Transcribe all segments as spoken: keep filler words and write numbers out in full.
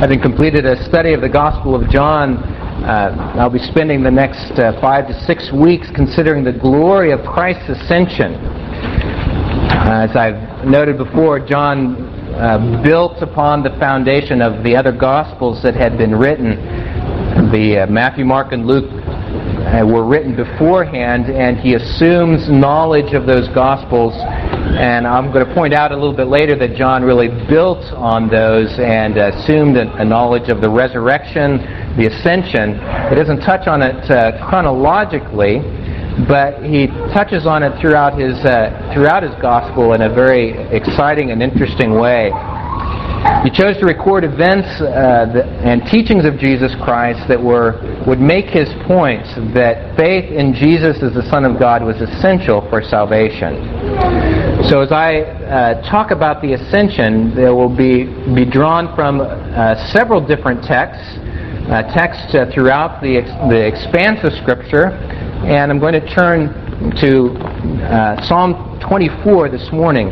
Having completed a study of the Gospel of John, uh, I'll be spending the next uh, five to six weeks considering the glory of Christ's ascension. Uh, as I've noted before, John uh, built upon the foundation of the other Gospels that had been written. The uh, Matthew, Mark, and Luke uh, were written beforehand, and he assumes knowledge of those Gospels. And I'm going to point out a little bit later that John really built on those and assumed a, a knowledge of the resurrection, the ascension. He doesn't touch on it uh, chronologically, but he touches on it throughout his uh, throughout his gospel in a very exciting and interesting way. He chose to record events uh, that, and teachings of Jesus Christ that were would make his point that faith in Jesus as the Son of God was essential for salvation. So as I uh, talk about the ascension, there will be be drawn from uh, several different texts, uh, texts uh, throughout the ex- the expanse of Scripture, and I'm going to turn to uh, Psalm twenty-four this morning.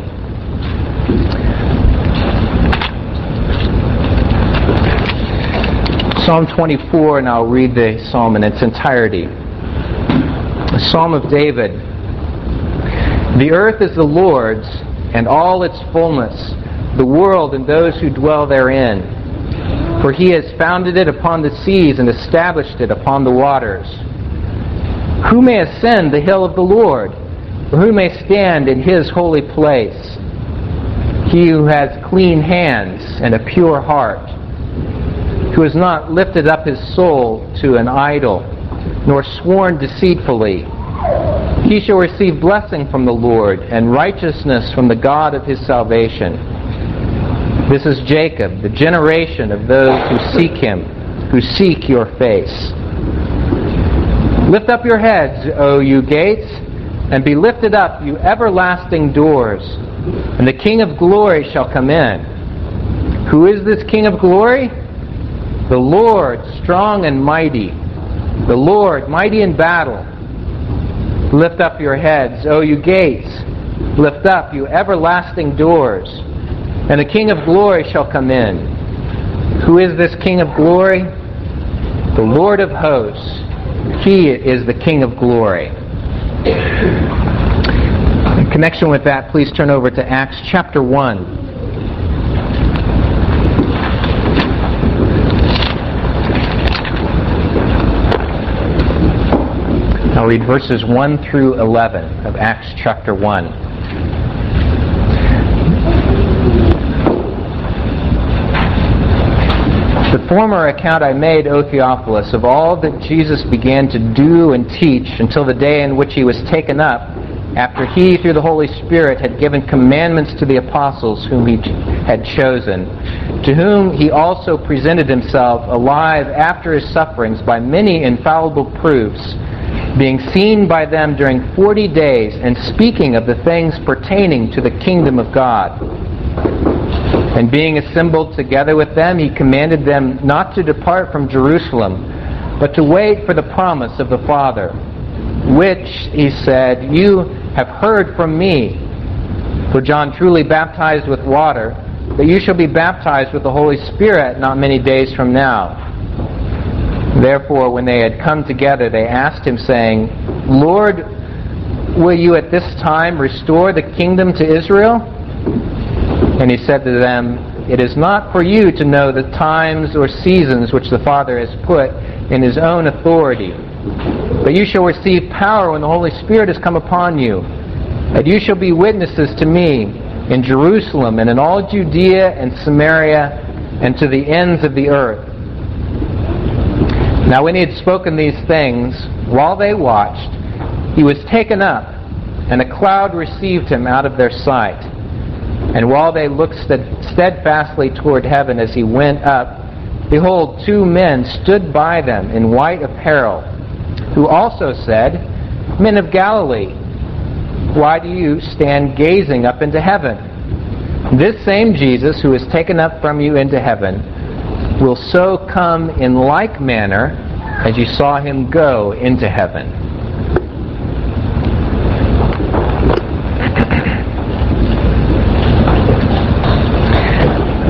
Psalm twenty-four, and I'll read the psalm in its entirety. The Psalm of David. The earth is the Lord's, and all its fullness, the world and those who dwell therein. For he has founded it upon the seas and established it upon the waters. Who may ascend the hill of the Lord, or who may stand in his holy place? He who has clean hands and a pure heart, who has not lifted up his soul to an idol, nor sworn deceitfully. He shall receive blessing from the Lord, and righteousness from the God of his salvation. This is Jacob, the generation of those who seek him, who seek your face. Lift up your heads, O you gates, and be lifted up, you everlasting doors, and the King of glory shall come in. Who is this King of glory? The Lord, strong and mighty, the Lord, mighty in battle. Lift up your heads, O you gates. Lift up, you everlasting doors, and the King of glory shall come in. Who is this King of glory? The Lord of hosts. He is the King of glory. In connection with that, please turn over to Acts chapter one. I'll read verses one through eleven of Acts chapter one. The former account I made, O Theophilus, of all that Jesus began to do and teach until the day in which he was taken up, after he, through the Holy Spirit, had given commandments to the apostles whom he had chosen, to whom he also presented himself alive after his sufferings by many infallible proofs, being seen by them during forty days, and speaking of the things pertaining to the kingdom of God. And being assembled together with them, he commanded them not to depart from Jerusalem, but to wait for the promise of the Father, which, he said, you have heard from me. For John truly baptized with water, but you shall be baptized with the Holy Spirit not many days from now. Therefore, when they had come together, they asked him, saying, Lord, will you at this time restore the kingdom to Israel? And he said to them, It is not for you to know the times or seasons which the Father has put in his own authority, but you shall receive power when the Holy Spirit has come upon you, and you shall be witnesses to me in Jerusalem and in all Judea and Samaria and to the ends of the earth. Now when he had spoken these things, while they watched, he was taken up, and a cloud received him out of their sight. And while they looked steadfastly toward heaven as he went up, behold, two men stood by them in white apparel, who also said, Men of Galilee, why do you stand gazing up into heaven? This same Jesus who is taken up from you into heaven will so come in like manner as you saw him go into heaven.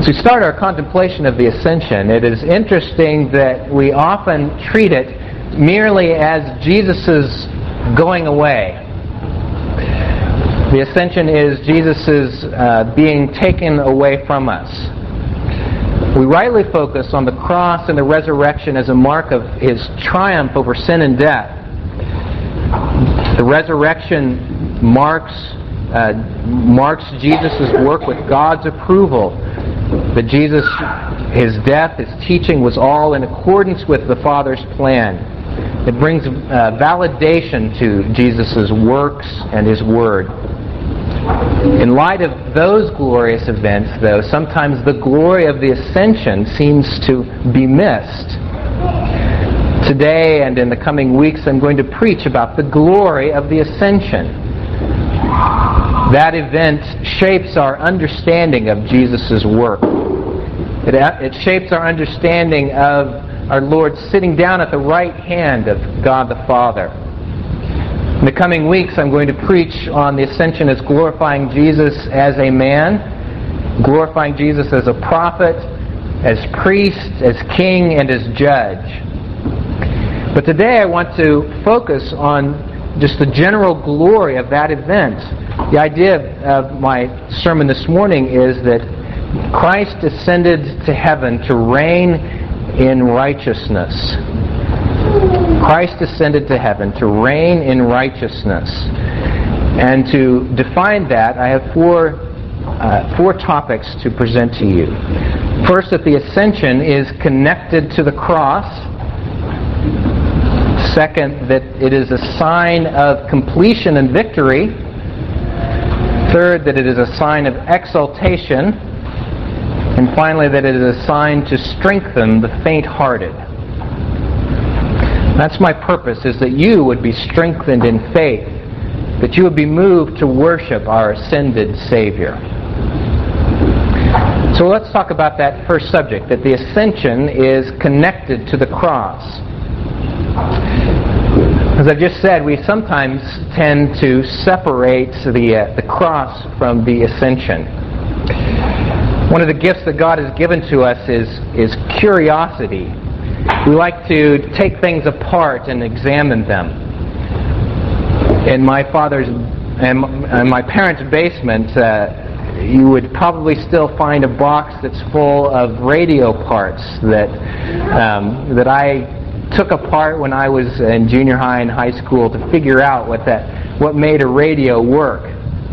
As we start our contemplation of the Ascension, it is interesting that we often treat it merely as Jesus' going away. The Ascension is Jesus' uh, being taken away from us. We rightly focus on the cross and the resurrection as a mark of His triumph over sin and death. The resurrection marks uh, marks Jesus' work with God's approval. That Jesus, His death, His teaching was all in accordance with the Father's plan. It brings uh, validation to Jesus' works and His Word. In light of those glorious events, though, sometimes the glory of the Ascension seems to be missed. Today and in the coming weeks, I'm going to preach about the glory of the Ascension. That event shapes our understanding of Jesus' work. It, it shapes our understanding of our Lord sitting down at the right hand of God the Father. In the coming weeks, I'm going to preach on the Ascension as glorifying Jesus as a man, glorifying Jesus as a prophet, as priest, as king, and as judge. But today I want to focus on just the general glory of that event. The idea of my sermon this morning is that Christ ascended to heaven to reign in righteousness. Christ ascended to heaven to reign in righteousness. And to define that, I have four, uh, four topics to present to you. First, that the Ascension is connected to the cross. Second, that it is a sign of completion and victory. Third, that it is a sign of exaltation. And finally, that it is a sign to strengthen the faint-hearted. That's my purpose, is that you would be strengthened in faith, that you would be moved to worship our ascended Savior. So let's talk about that first subject, that the Ascension is connected to the cross. As I've just said, we sometimes tend to separate the, uh, the cross from the Ascension. One of the gifts that God has given to us is, is curiosity. We like to take things apart and examine them. In my father's and my parents' basement, uh, you would probably still find a box that's full of radio parts that um, that I took apart when I was in junior high and high school to figure out what that what made a radio work.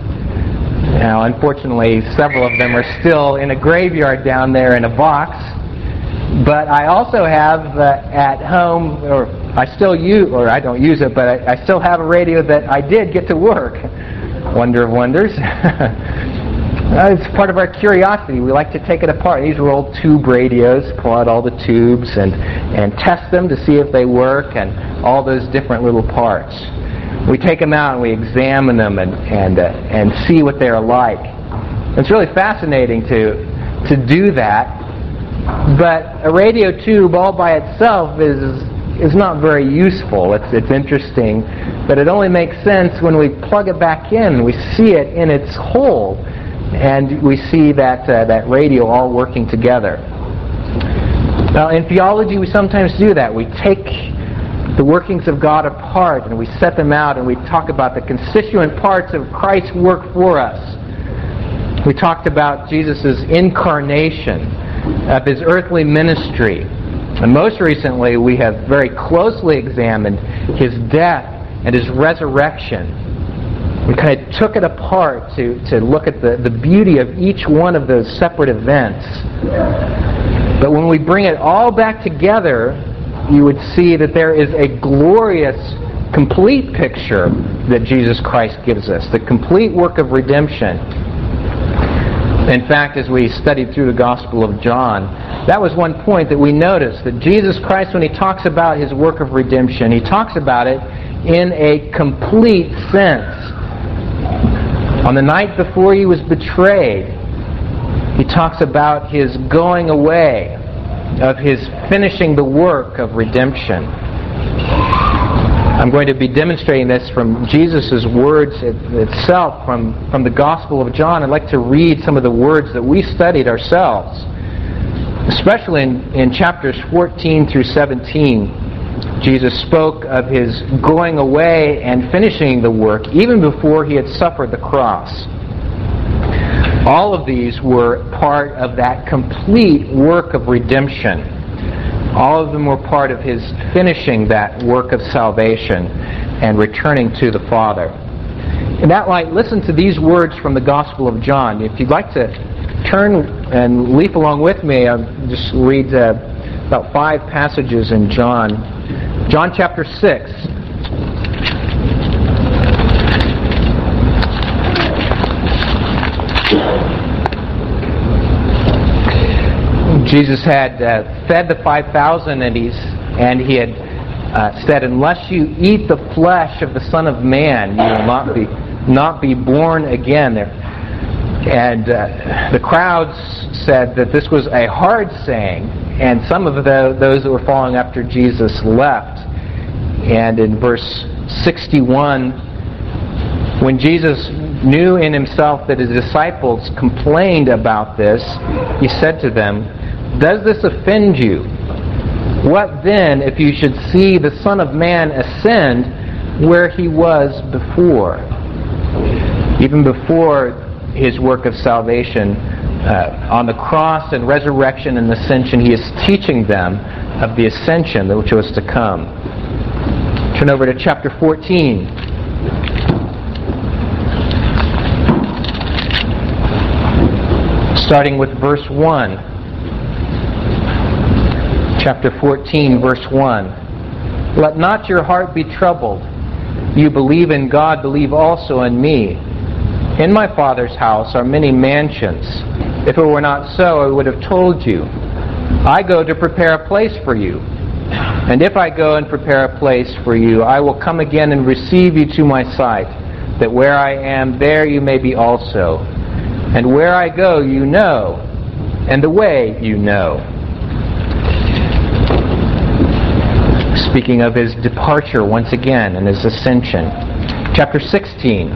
Now, unfortunately, several of them are still in a graveyard down there in a box. But I also have uh, at home, or I still use, or I don't use it, but I, I still have a radio that I did get to work. Wonder of wonders. It's part of our curiosity. We like to take it apart. These were old tube radios. Pull out all the tubes and, and test them to see if they work, and all those different little parts. We take them out and we examine them and and uh, and see what they're like. It's really fascinating to to do that. But a radio tube all by itself is is not very useful. It's it's interesting, but it only makes sense when we plug it back in and we see it in its whole, and we see that uh, that radio all working together. Now, in theology, we sometimes do that. We take the workings of God apart and we set them out and we talk about the constituent parts of Christ's work for us. We talked about Jesus' incarnation, of His earthly ministry. And most recently, we have very closely examined His death and His resurrection. We kind of took it apart to, to look at the, the beauty of each one of those separate events. But when we bring it all back together, you would see that there is a glorious, complete picture that Jesus Christ gives us, the complete work of redemption. In fact, as we studied through the Gospel of John, that was one point that we noticed, that Jesus Christ, when He talks about His work of redemption, He talks about it in a complete sense. On the night before He was betrayed, He talks about His going away, of His finishing the work of redemption. I'm going to be demonstrating this from Jesus' words it, itself, from, from the Gospel of John. I'd like to read some of the words that we studied ourselves, especially in, in chapters fourteen through seventeen. Jesus spoke of His going away and finishing the work even before He had suffered the cross. All of these were part of that complete work of redemption. All of them were part of His finishing that work of salvation and returning to the Father. In that light, listen to these words from the Gospel of John. If you'd like to turn and leaf along with me, I'll just read uh, about five passages in John. John chapter six. Jesus had uh, fed the five thousand, and he's and he had uh, said, "Unless you eat the flesh of the Son of Man, you will not be not be born again." There, and uh, the crowds said that this was a hard saying, and some of the, those that were following after Jesus left. And in verse sixty-one, when Jesus knew in Himself that His disciples complained about this, He said to them, "Does this offend you? What then if you should see the Son of Man ascend where He was before?" Even before His work of salvation, uh, on the cross and resurrection and ascension, He is teaching them of the ascension which was to come. Turn over to chapter fourteen. Starting with verse one. Chapter fourteen, verse one. "Let not your heart be troubled. You believe in God, believe also in me. In my Father's house are many mansions. If it were not so, I would have told you. I go to prepare a place for you. And if I go and prepare a place for you, I will come again and receive you to my sight, that where I am, there you may be also. And where I go, you know, and the way you know." Speaking of His departure once again and His ascension. Chapter sixteen.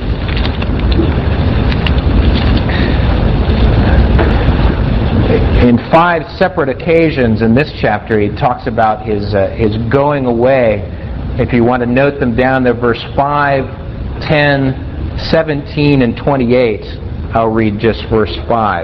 In five separate occasions in this chapter, He talks about His uh, His going away. If you want to note them down, they're verse five, ten, seventeen, and twenty-eight. I'll read just verse five.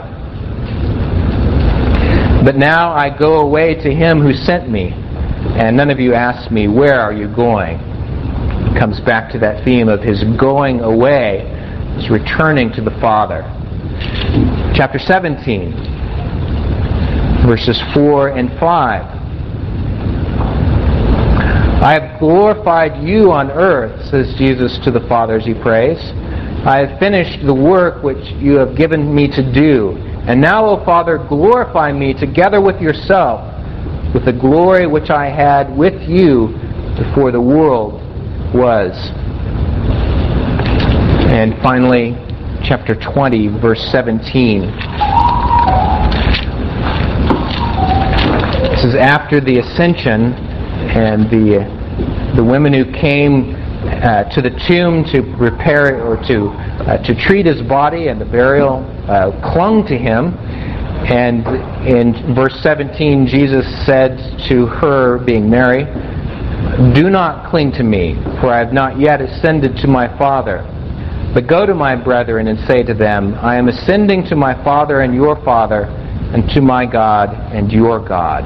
"But now I go away to Him who sent me, and none of you ask me, 'Where are you going?'" It comes back to that theme of His going away, His returning to the Father. Chapter seventeen, verses four and five. "I have glorified you on earth," says Jesus to the Father as He prays. "I have finished the work which you have given me to do. And now, O Father, glorify me together with yourself, with the glory which I had with you before the world was." And finally, chapter twenty, verse seventeen. This is after the ascension, and the the women who came uh, to the tomb to prepare or to uh, to treat His body and the burial uh, clung to Him. And in verse seventeen, Jesus said to her, being Mary, "Do not cling to me, for I have not yet ascended to my Father. But go to my brethren and say to them, I am ascending to my Father and your Father, and to my God and your God."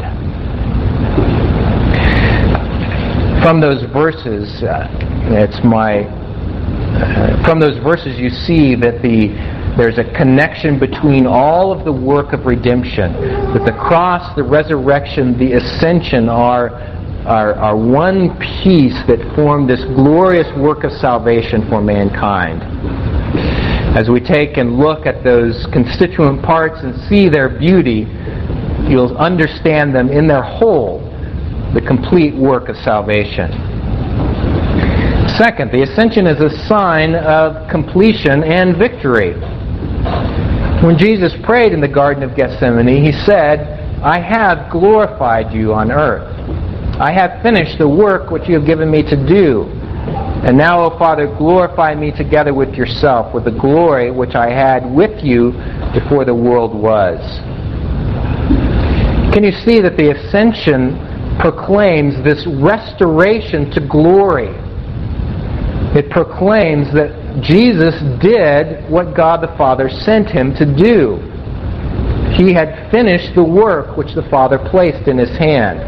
From those verses, uh, it's my. Uh, from those verses, you see that the there's a connection between all of the work of redemption. That the cross, the resurrection, the ascension are are, are one piece that form this glorious work of salvation for mankind. As we take and look at those constituent parts and see their beauty, you'll understand them in their whole, the complete work of salvation. Second, the ascension is a sign of completion and victory. When Jesus prayed in the Garden of Gethsemane, He said, "I have glorified you on earth." I have finished the work which you have given me to do. And now, O Father, glorify me together with yourself, with the glory which I had with you before the world was. Can you see that the ascension proclaims this restoration to glory? It proclaims that Jesus did what God the Father sent him to do. He had finished the work which the Father placed in his hand.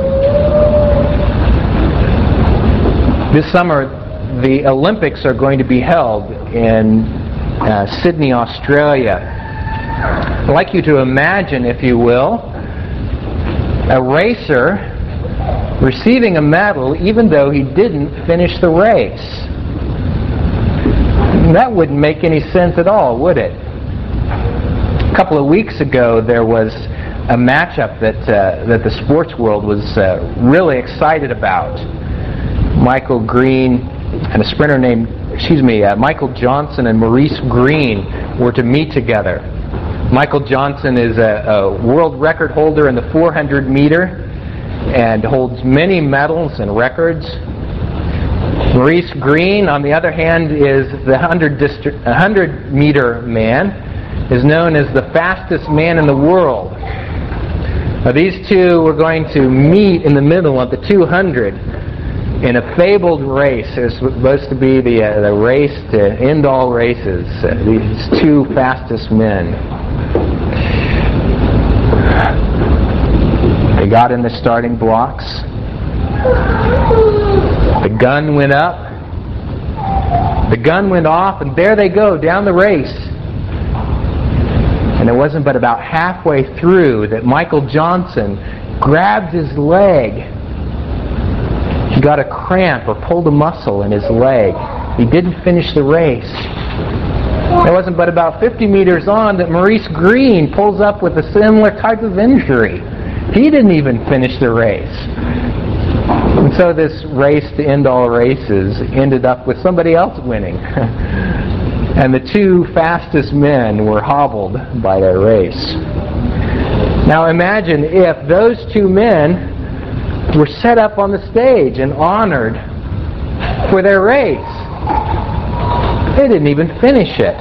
This summer, the Olympics are going to be held in uh, Sydney, Australia. I'd like you to imagine, if you will, a racer receiving a medal even though he didn't finish the race. That wouldn't make any sense at all, would it? A couple of weeks ago, there was a matchup that uh, that the sports world was uh, really excited about. Michael Green and a sprinter named, excuse me, uh, Michael Johnson and Maurice Green were to meet together. Michael Johnson is a, a world record holder in the four hundred meter and holds many medals and records. Maurice Green, on the other hand, is the one hundred meter man, is known as the fastest man in the world. Now, these two were going to meet in the middle of the two hundred in a fabled race. It was supposed to be the, uh, the race to end all races. Uh, these two fastest men. They got in the starting blocks. The gun went up. The gun went off, and there they go down the race. And it wasn't but about halfway through that Michael Johnson grabbed his leg. He got a cramp or pulled a muscle in his leg. He didn't finish the race. It wasn't but about fifty meters on that Maurice Green pulls up with a similar type of injury. He didn't even finish the race. And so this race to end all races ended up with somebody else winning. And the two fastest men were hobbled by their race. Now imagine if those two men were set up on the stage and honored for their race. They didn't even finish it.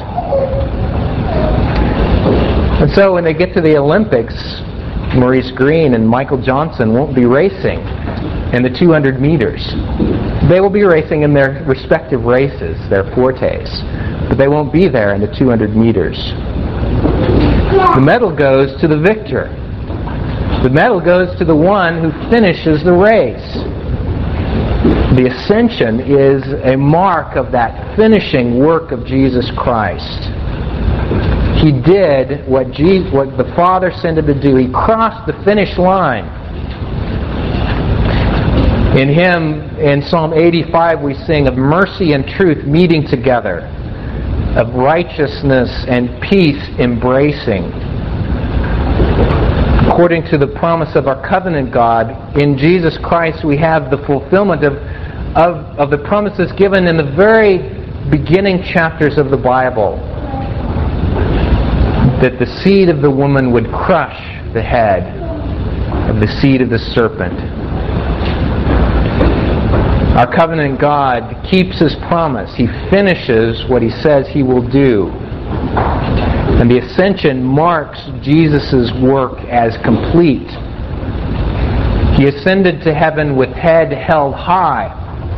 And so when they get to the Olympics, Maurice Green and Michael Johnson won't be racing in the two hundred meters. They will be racing in their respective races, their fortes, but they won't be there in the two hundred meters. The medal goes to the victor. The medal goes to the one who finishes the race. The ascension is a mark of that finishing work of Jesus Christ. He did what, Jesus, what the Father sent him to do. He crossed the finish line. In him, in Psalm eighty-five, we sing of mercy and truth meeting together, of righteousness and peace embracing. According to the promise of our covenant God, in Jesus Christ we have the fulfillment of, of, of the promises given in the very beginning chapters of the Bible, that the seed of the woman would crush the head of the seed of the serpent. Our covenant God keeps His promise. He finishes what He says He will do. And the ascension marks Jesus' work as complete. He ascended to heaven with head held high.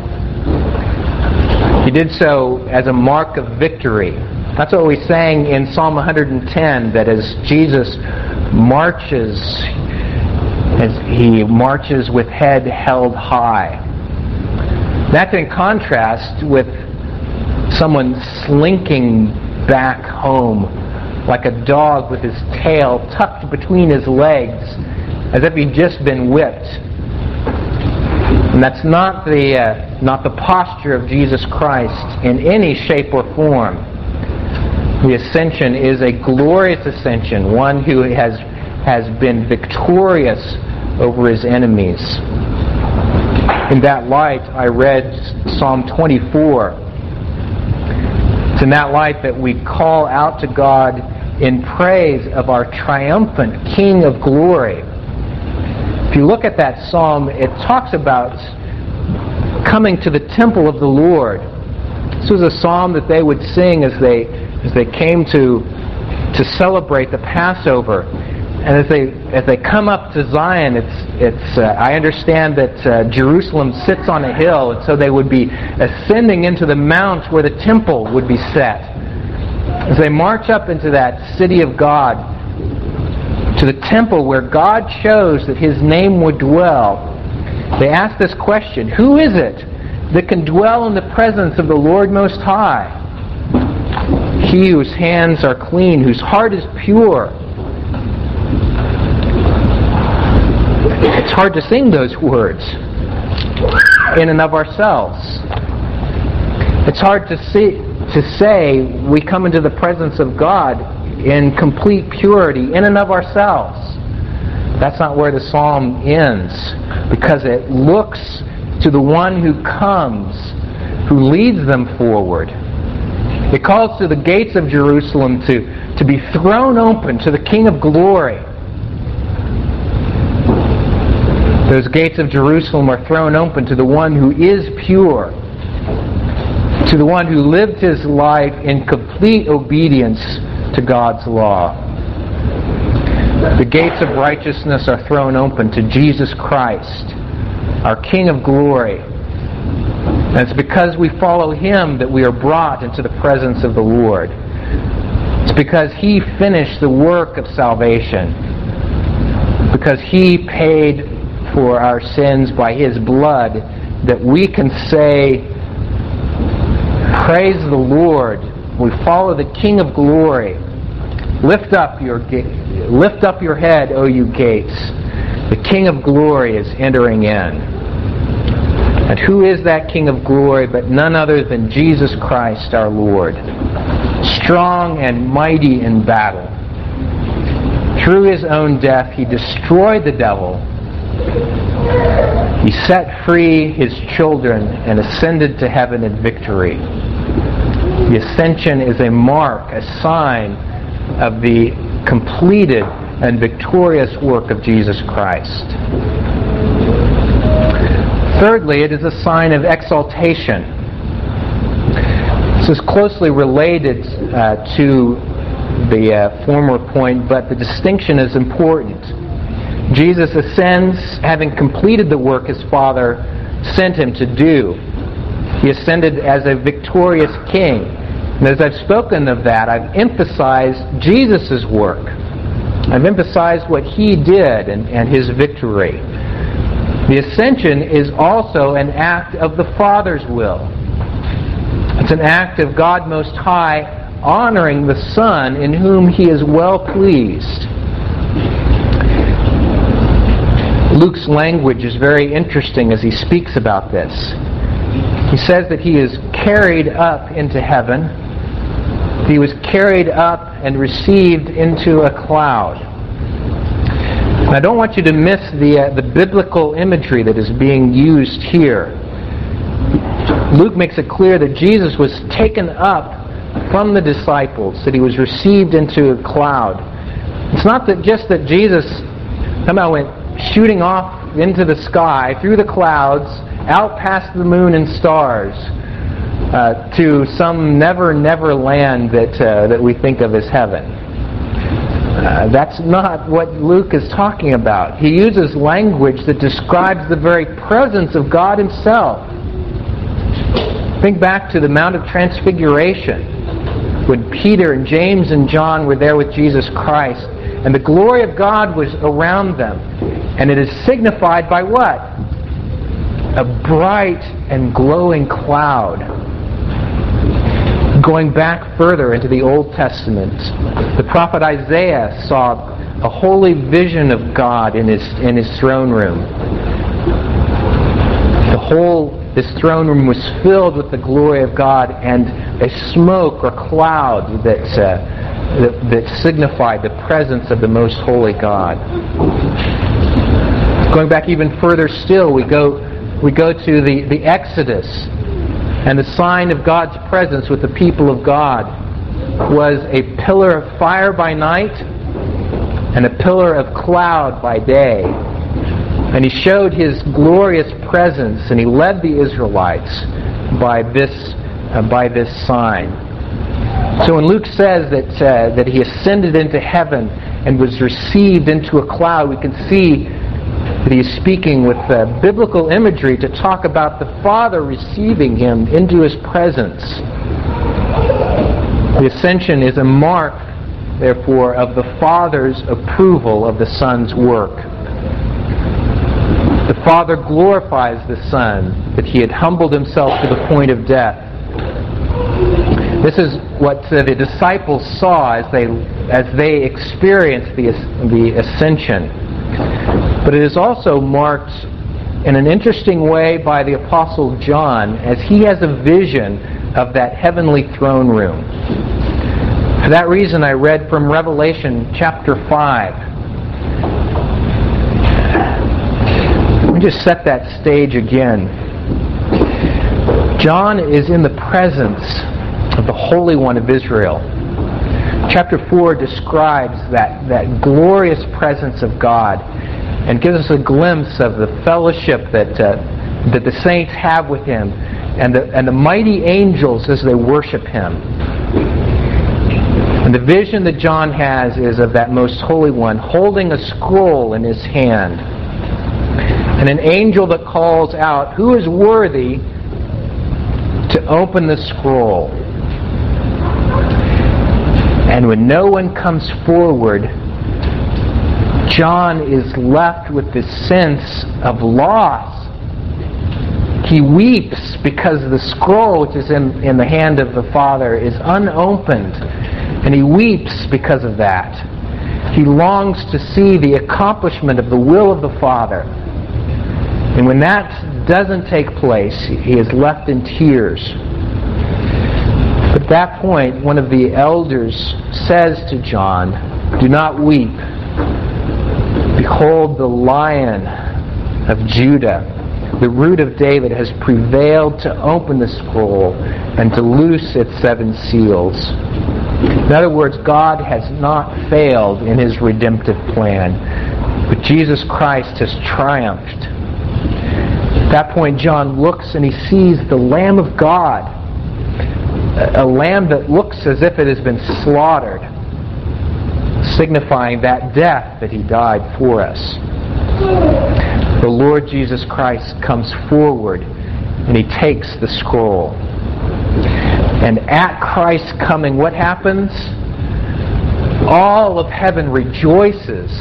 He did so as a mark of victory. That's what we sang in Psalm one hundred ten, that as Jesus marches, as He marches with head held high. That's in contrast with someone slinking back home like a dog with his tail tucked between his legs as if he'd just been whipped. And that's not the, uh, not the posture of Jesus Christ in any shape or form. The ascension is a glorious ascension, one who has, has been victorious over his enemies. In that light, I read Psalm twenty-four. It's in that light that we call out to God in praise of our triumphant King of glory. If you look at that psalm, it talks about coming to the temple of the Lord. This was a psalm that they would sing as they as they came to to celebrate the Passover. And as they as they come up to Zion, it's it's. Uh, I understand that uh, Jerusalem sits on a hill, and so they would be ascending into the mount where the temple would be set. As they march up into that city of God, to the temple where God chose that His name would dwell, they ask this question: who is it that can dwell in the presence of the Lord Most High? He whose hands are clean, whose heart is pure. It's hard to sing those words in and of ourselves. It's hard to see, to say we come into the presence of God in complete purity in and of ourselves. That's not where the psalm ends, because it looks to the one who comes, who leads them forward. It calls to the gates of Jerusalem to, to be thrown open to the King of Glory. Those gates of Jerusalem are thrown open to the one who is pure, to the one who lived his life in complete obedience to God's law. The gates of righteousness are thrown open to Jesus Christ, our King of Glory. And it's because we follow Him that we are brought into the presence of the Lord. It's because He finished the work of salvation, because He paid for our sins by His blood, that we can say, praise the Lord. We follow the King of Glory. Lift up your ga- lift up your head, O you gates. The King of Glory is entering in. And who is that King of Glory but none other than Jesus Christ our Lord, strong and mighty in battle. Through His own death He destroyed the devil. He set free His children and ascended to heaven in victory. The ascension is a mark, a sign of the completed and victorious work of Jesus Christ. Thirdly, it is a sign of exaltation. This is closely related uh, to the uh, former point, but the distinction is important. Jesus ascends, having completed the work His Father sent Him to do. He ascended as a victorious King. And as I've spoken of that, I've emphasized Jesus' work. I've emphasized what He did and, and His victory. The ascension is also an act of the Father's will. It's an act of God Most High honoring the Son in whom He is well pleased. Luke's language is very interesting as he speaks about this. He says that He is carried up into heaven. He was carried up and received into a cloud. I don't want you to miss the uh, the biblical imagery that is being used here. Luke makes it clear that Jesus was taken up from the disciples, that He was received into a cloud. It's not that just that Jesus somehow went shooting off into the sky, through the clouds, out past the moon and stars, uh, to some never, never land that uh, that we think of as heaven. Uh, that's not what Luke is talking about. He uses language that describes the very presence of God Himself. Think back to the Mount of Transfiguration, when Peter and James and John were there with Jesus Christ, and the glory of God was around them. And it is signified by what? A bright and glowing cloud. Going back further into the Old Testament, the prophet Isaiah saw a holy vision of God in his in his throne room. The whole his throne room was filled with the glory of God, and a smoke or cloud that uh, that, that signified the presence of the most holy God. Going back even further still, we go we go to the, the Exodus. And the sign of God's presence with the people of God was a pillar of fire by night and a pillar of cloud by day. And he showed his glorious presence, and he led the Israelites by this uh, by this sign. So when Luke says that uh, that he ascended into heaven and was received into a cloud, we can see that he is speaking with uh, biblical imagery to talk about the Father receiving him into his presence. The ascension is a mark, therefore, of the Father's approval of the Son's work. The Father glorifies the Son, that he had humbled himself to the point of death. This is what uh, the disciples saw as they as they experienced the the ascension. But it is also marked in an interesting way by the Apostle John, as he has a vision of that heavenly throne room. For that reason, I read from Revelation chapter five. Let me just set that stage again. John is in the presence of the Holy One of Israel. Chapter four describes that, that glorious presence of God and gives us a glimpse of the fellowship that uh, that the saints have with Him, and the and the mighty angels as they worship Him. And the vision that John has is of that Most Holy One holding a scroll in his hand, and an angel that calls out, "Who is worthy to open the scroll?" And when no one comes forward, John is left with this sense of loss. He weeps because the scroll which is in, in the hand of the Father is unopened, and he weeps because of that. He longs to see the accomplishment of the will of the Father. And when that doesn't take place, he is left in tears. At that point, one of the elders says to John, "Do not weep. Behold, the Lion of Judah, the Root of David, has prevailed to open the scroll and to loose its seven seals." In other words, God has not failed in His redemptive plan, but Jesus Christ has triumphed. At that point, John looks and he sees the Lamb of God, a lamb that looks as if it has been slaughtered, signifying that death that He died for us. The Lord Jesus Christ comes forward and He takes the scroll. And at Christ's coming, what happens? All of heaven rejoices.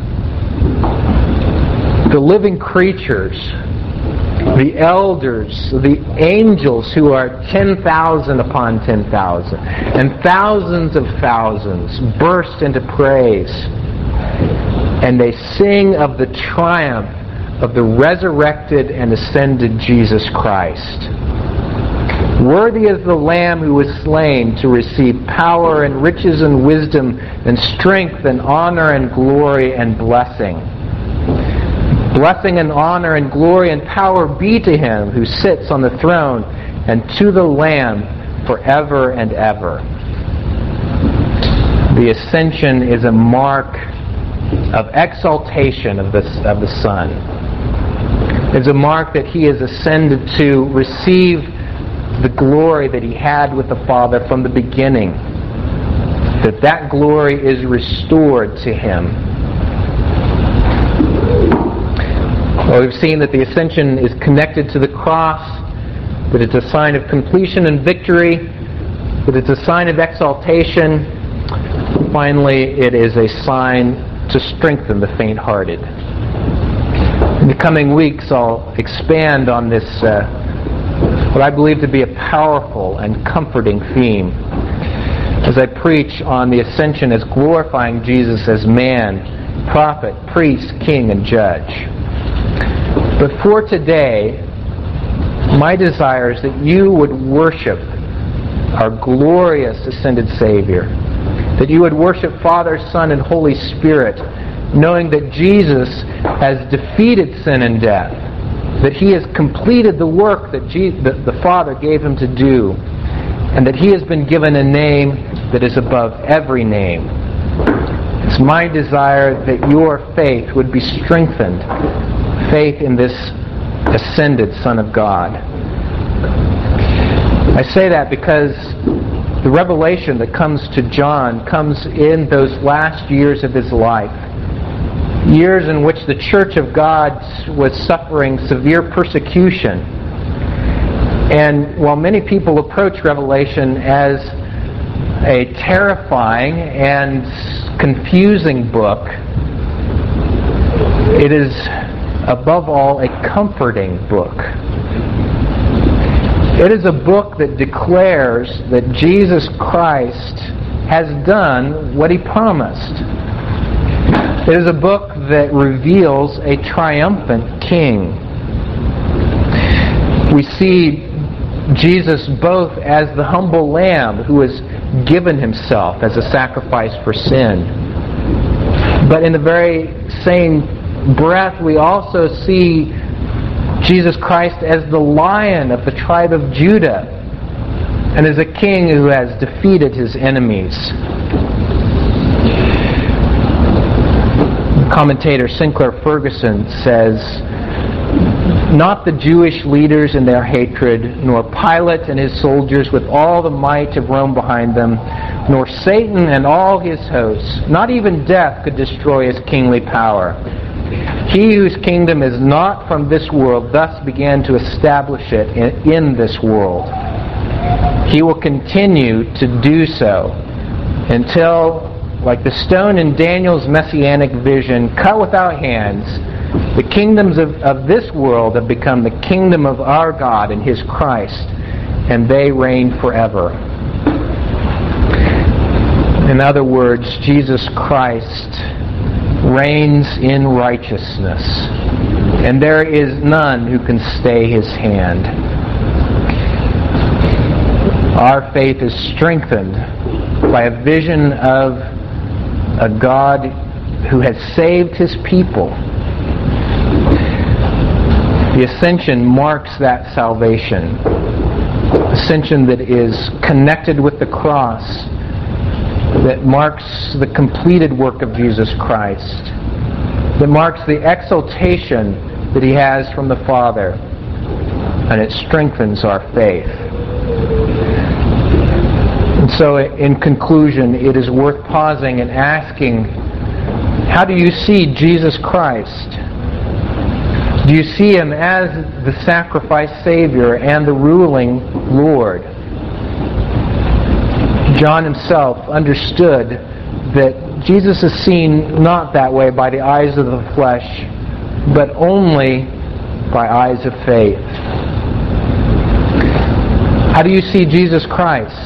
The living creatures, the elders, the angels, who are ten thousand upon ten thousand, and thousands of thousands, burst into praise. And they sing of the triumph of the resurrected and ascended Jesus Christ. Worthy is the Lamb who was slain to receive power and riches and wisdom and strength and honor and glory and blessing. Blessing and honor and glory and power be to Him who sits on the throne and to the Lamb forever and ever. The ascension is a mark of exaltation of the, of the Son. It's a mark that He has ascended to receive the glory that He had with the Father from the beginning. That that glory is restored to Him. Well, we've seen that the ascension is connected to the cross, that it's a sign of completion and victory, that it's a sign of exaltation. Finally, it is a sign to strengthen the faint-hearted. In the coming weeks, I'll expand on this, uh, what I believe to be a powerful and comforting theme, as I preach on the ascension as glorifying Jesus as man, prophet, priest, king, and judge. But for today, my desire is that you would worship our glorious ascended Savior, that you would worship Father, Son, and Holy Spirit, knowing that Jesus has defeated sin and death, that He has completed the work that Je- that the Father gave Him to do, and that He has been given a name that is above every name. It's my desire that your faith would be strengthened faith in this ascended Son of God. I say that because the revelation that comes to John comes in those last years of his life. Years in which the Church of God was suffering severe persecution. And while many people approach Revelation as a terrifying and confusing book, it is above all a comforting book. It is a book that declares that Jesus Christ has done what He promised. It is a book that reveals a triumphant King. We see Jesus both as the humble Lamb who has given Himself as a sacrifice for sin. But in the very same breath, we also see Jesus Christ as the Lion of the tribe of Judah and as a King who has defeated His enemies. Commentator Sinclair Ferguson says, "Not the Jewish leaders in their hatred, nor Pilate and his soldiers with all the might of Rome behind them, nor Satan and all his hosts, not even death could destroy His kingly power. He whose kingdom is not from this world thus began to establish it in, in this world. He will continue to do so until, like the stone in Daniel's messianic vision, cut without hands, the kingdoms of, of this world have become the kingdom of our God and His Christ, and they reign forever." In other words, Jesus Christ reigns in righteousness, and there is none who can stay His hand. Our faith is strengthened by a vision of a God who has saved His people. The ascension marks that salvation. Ascension that is connected with the cross, that marks the completed work of Jesus Christ, that marks the exaltation that He has from the Father, and it strengthens our faith. And so, in conclusion, it is worth pausing and asking, how do you see Jesus Christ? Do you see Him as the sacrifice Savior and the ruling Lord? John himself understood that Jesus is seen not that way by the eyes of the flesh, but only by eyes of faith. How do you see Jesus Christ?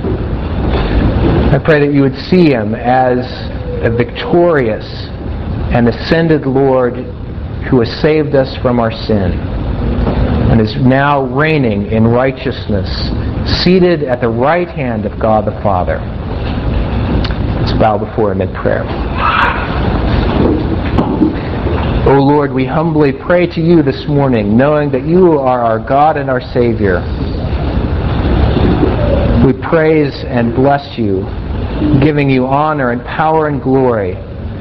I pray that you would see Him as a victorious and ascended Lord who has saved us from our sin and is now reigning in righteousness, seated at the right hand of God the Father. Let's bow before Him in prayer. O Lord, we humbly pray to You this morning, knowing that You are our God and our Savior. We praise and bless You, giving You honor and power and glory.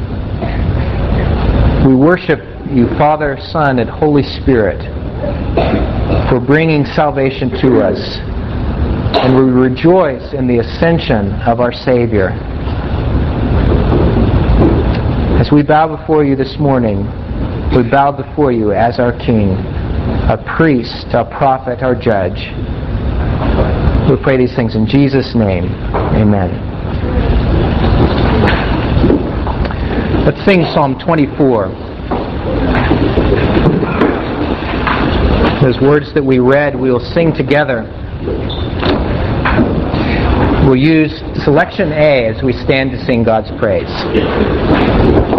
We worship You, Father, Son, and Holy Spirit, for bringing salvation to us. And we rejoice in the ascension of our Savior. As we bow before You this morning, we bow before You as our King, our priest, our prophet, our judge. We pray these things in Jesus' name. Amen. Let's sing Psalm twenty-four. Those words that we read, we will sing together. We'll use selection A as we stand to sing God's praise.